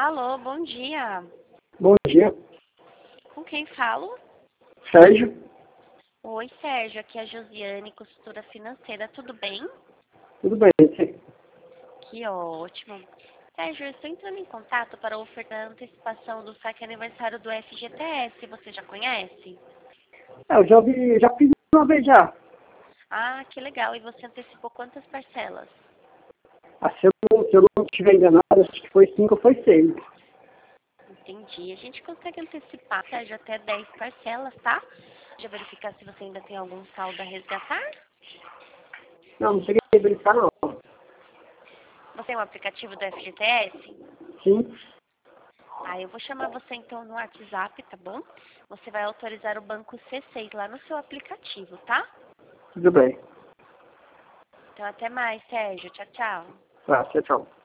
Alô, bom dia. Bom dia, Com quem falo? Sérgio. Oi, Sérgio. Aqui é a Josiane, consultora financeira. Tudo bem? Tudo bem, sim. Que ótimo. Sérgio, eu estou entrando em contato para ofertar a antecipação do saque aniversário do FGTS. Você já conhece? Eu já fiz uma vez já. Ah, que legal. E você antecipou quantas parcelas? Se eu não estiver enganado, acho que foi 5 ou foi 6. Entendi. A gente consegue antecipar, Sérgio, até 10 parcelas, tá? Já verificar se você ainda tem algum saldo a resgatar? Não, não cheguei a verificar não. Você tem um aplicativo do FGTS? Sim, Eu vou chamar você então no WhatsApp, tá bom? Você vai autorizar o banco C6 lá no seu aplicativo, tá? tudo bem. Então até mais, Sérgio. Tchau, tchau. Tá, tchau, tchau.